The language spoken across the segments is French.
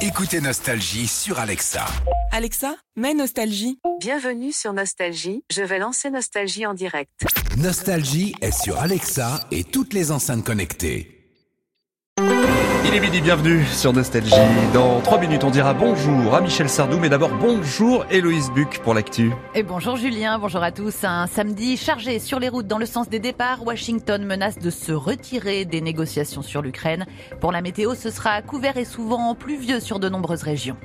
Écoutez Nostalgie sur Alexa. Alexa, mets Nostalgie. Bienvenue sur Nostalgie, je vais lancer Nostalgie en direct. Nostalgie est sur Alexa et toutes les enceintes connectées. Il est midi, bienvenue sur Nostalgie. Dans 3 minutes, on dira bonjour à Michel Sardou, mais d'abord bonjour Héloïse Buck pour l'actu. Et bonjour Julien, bonjour à tous. Un samedi chargé sur les routes dans le sens des départs. Washington menace de se retirer des négociations sur l'Ukraine. Pour la météo, ce sera couvert et souvent pluvieux sur de nombreuses régions.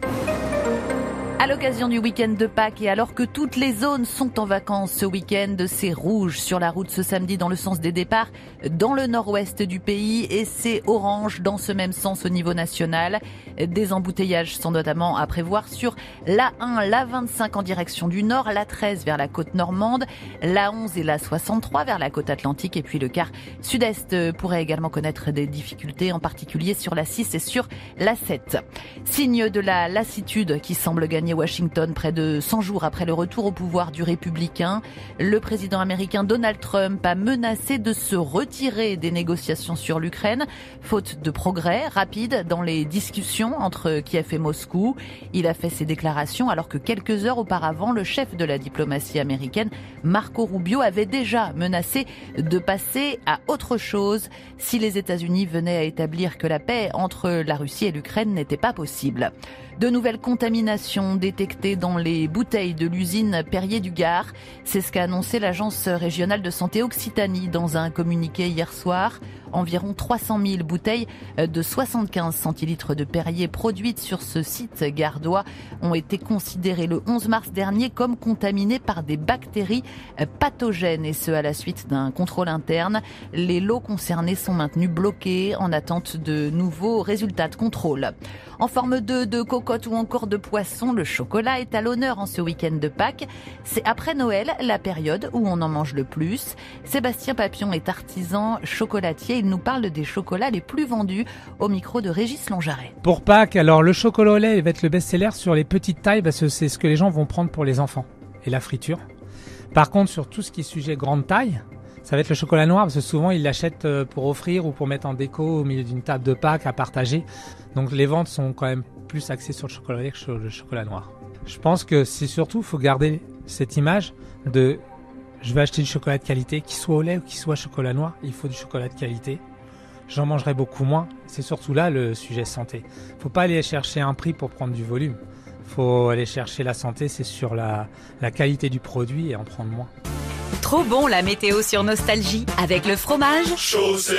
À l'occasion du week-end de Pâques et alors que toutes les zones sont en vacances ce week-end, c'est rouge sur la route ce samedi dans le sens des départs dans le nord-ouest du pays et c'est orange dans ce même sens au niveau national. Des embouteillages sont notamment à prévoir sur l'A1, l'A25 en direction du nord, l'A13 vers la côte normande, l'A11 et l'A63 vers la côte atlantique et puis le quart sud-est pourrait également connaître des difficultés, en particulier sur l'A6 et sur l'A7. Signe de la lassitude qui semble gagner Washington près de 100 jours après le retour au pouvoir du républicain. Le président américain Donald Trump a menacé de se retirer des négociations sur l'Ukraine, faute de progrès rapide dans les discussions entre Kiev et Moscou. Il a fait ses déclarations alors que quelques heures auparavant, le chef de la diplomatie américaine, Marco Rubio, avait déjà menacé de passer à autre chose si les États-Unis venaient à établir que la paix entre la Russie et l'Ukraine n'était pas possible. De nouvelles contaminations détectées dans les bouteilles de l'usine Perrier du Gard. C'est ce qu'a annoncé l'Agence régionale de santé Occitanie dans un communiqué hier soir. Environ 300 000 bouteilles de 75 centilitres de Perrier produites sur ce site gardois ont été considérées le 11 mars dernier comme contaminées par des bactéries pathogènes et ce à la suite d'un contrôle interne. Les lots concernés sont maintenus bloqués en attente de nouveaux résultats de contrôle. En forme de cocotte ou encore de poisson, le chocolat est à l'honneur en ce week-end de Pâques. C'est après Noël, la période où on en mange le plus. Sébastien Papillon est artisan chocolatier. Il nous parle des chocolats les plus vendus au micro de Régis Longaret. Pour Pâques, alors le chocolat au lait va être le best-seller sur les petites tailles parce que c'est ce que les gens vont prendre pour les enfants et la friture. Par contre, sur tout ce qui est sujet grande taille, ça va être le chocolat noir parce que souvent ils l'achètent pour offrir ou pour mettre en déco au milieu d'une table de Pâques à partager. Donc les ventes sont quand même plus axées sur le chocolat lait que sur le chocolat noir. Je pense que c'est surtout, faut garder cette image de je vais acheter du chocolat de qualité, qu'il soit au lait ou qu'il soit chocolat noir, il faut du chocolat de qualité. J'en mangerai beaucoup moins. C'est surtout là le sujet santé. Faut pas aller chercher un prix pour prendre du volume. Faut aller chercher la santé, c'est sur la qualité du produit et en prendre moins. Trop bon la météo sur Nostalgie avec le fromage Chaussée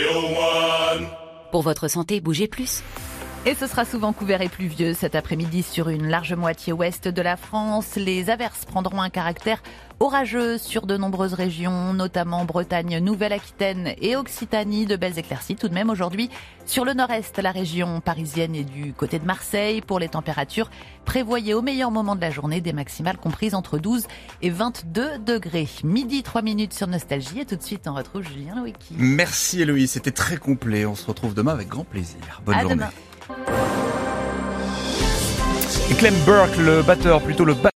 au moine. Pour votre santé, bougez plus. Et ce sera souvent couvert et pluvieux cet après-midi sur une large moitié ouest de la France. Les averses prendront un caractère orageux sur de nombreuses régions, notamment Bretagne, Nouvelle-Aquitaine et Occitanie. De belles éclaircies tout de même aujourd'hui sur le nord-est, la région parisienne et du côté de Marseille. Pour les températures, prévoyez au meilleur moment de la journée des maximales comprises entre 12 et 22 degrés. Midi 3 minutes sur Nostalgie et tout de suite on retrouve Julien Loïki. Merci Héloïse, c'était très complet. On se retrouve demain avec grand plaisir. Bonne journée. Demain. Et Clem Burke, le batteur, plutôt le